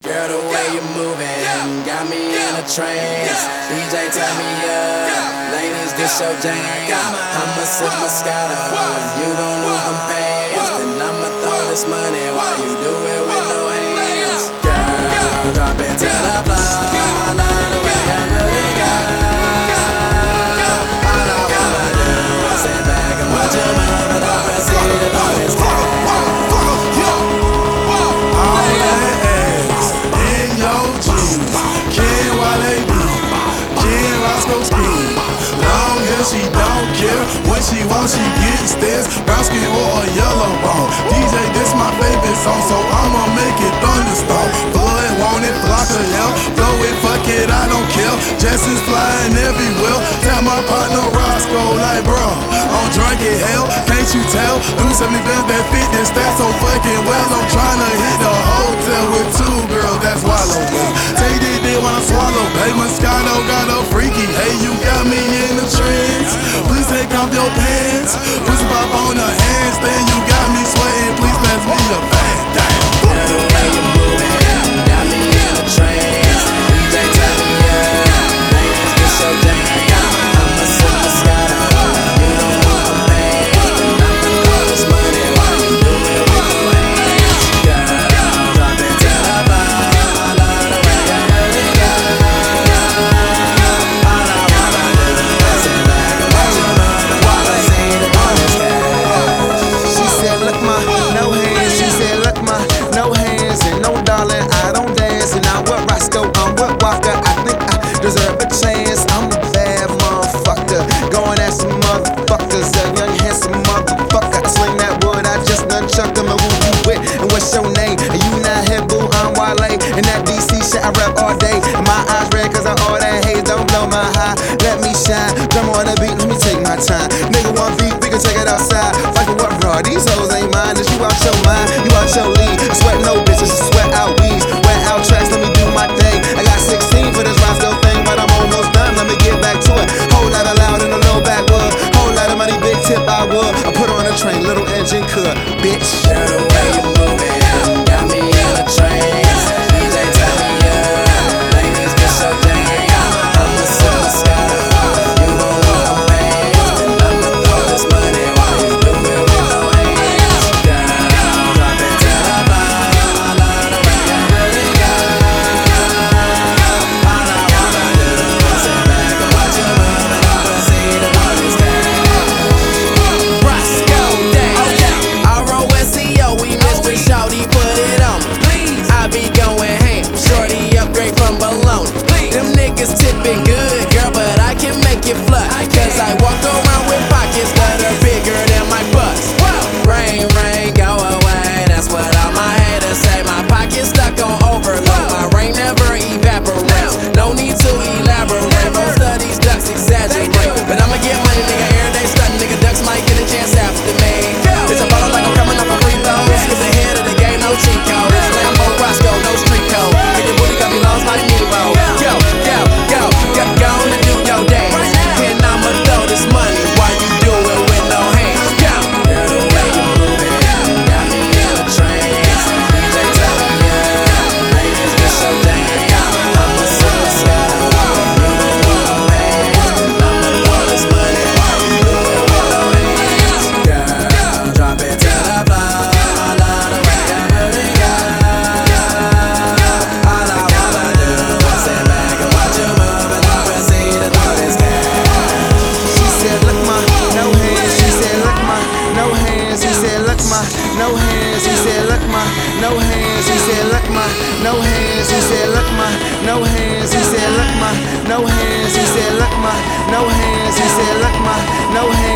Girl, the way you moving got me in a trance. DJ, turn me up. Ladies, this your jam. I'ma sip Moscato and you gon' move them pants. Then I'ma throw this money while you do it with no hands. Girl, drop it to the floor. I love the way you put it, girl. All I wanna do is sit back and watch you move it up and see the boys come. She don't care what she wants, she gets this. Brown skin or a yellow bone. DJ, this my favorite song, so I'ma make it thunderstorm. Blood want it, block of hell. Blow it, fuck it, I don't care. Jess's flying everywhere. Tell my partner Roscoe, like, bro, I'm drunk as hell. Can't you tell? Do 70 bands that fit this stat so fucking well. I'm tryna hit the hotel with two girls, that's wallow. Take this dick when I swallow. Hey, Moscato got a freaky. Hey, you got me in the trance. Please take off your pants. Pussy pop on the handstand. You got me sweating. Please pass me a bag. Girl, the way you moving got me in a trance. DJ, turn me up. Ladies, this your jam. I'ma sip Moscato. You don't want them pants. And I'ma throw this money while you do it with no hands. Girl, drop it to the floor. I love the way you put it, girl. All I wanna do is sit back and watch you move it while I see the boys cash. She said, look my, no hands. She said, look my, no hands. And no darling, I don't dance. And I'm with Roscoe, I'm with Walker. I think I deserve a chance. I'm a bad motherfucker. Going at some motherfuckers. A young handsome motherfucker. I sling that wood, I just done chuck them. And who you with? And what's your name? And you not here, boo, I'm Wale. And that DC shit I rap all day. And my eyes red cause I all that haze. Don't blow my high, let me shine. Drum on the beat, let me take my time. Nigga want beat, we can take it outside. Fight for what, bro? These hoes ain't mine. Is you out your mind? You out your league. I sweat no bitches, I sweat out weeds. Wet out tracks, let me do my thing. I got 16 for this Roscoe thing, but I'm almost done. Let me get back to it. Whole lot of loud in a low backwood. Whole lot of money, big tip I would. I put on a train, little engine could, bitch. Girl, the way you moving got me in a trance. DJ, turn me up. Ladies, this your jam. I'ma sip Moscato. You gon' want them pants. And I'ma throw this money while you do it with no hands. Girl, drop it to the floor. I love the way you put it, girl. All I wanna do is sit back and watch you move it up and see the boys cash. Roscoe Dash. R-O-S-C-O, we Mr. Shawty, put it on me. I be going ham, shorty upgrade from Bologna. Them niggas tipping good, girl, but I can make it flush. Cause I walk around with pockets that are bigger than my bust. Rain, rain, go away, that's what all my haters say. My pocket's stuck on overload, my rain never evaporates. No need to elaborate, most of these ducks exaggerate. But I'ma get money, nigga, every day stunting. Nigga, ducks might get a chance after me. It's a bottle like I'm coming off a free throw. Skip the head of the game, no cheat code. Lambo Roscoe, no street code. Get your booty got me lost like Nero. Go, go, go, go, go on and do your dance. And I'ma throw this money while you do it with no hands. Go. Girl, the way you moving got me in a trance. DJ, tell me up. Ladies, this your jam. I'ma sip Moscato. You gon' want them pants. And I'ma throw this money while you do it with no hands. Girl, drop it to the floor. I love the way you put it, girl. All I wanna do is sit back and watch you move it up and see the boys cash. She said, look my, no hands. She said, look my, no hands. He said, look my, no hands. He said, look my, no hands. He said, look my, no hands. He said, look my, no hands. He said, look my, no hands. He said, look my, no hands. He said, look my, no hands.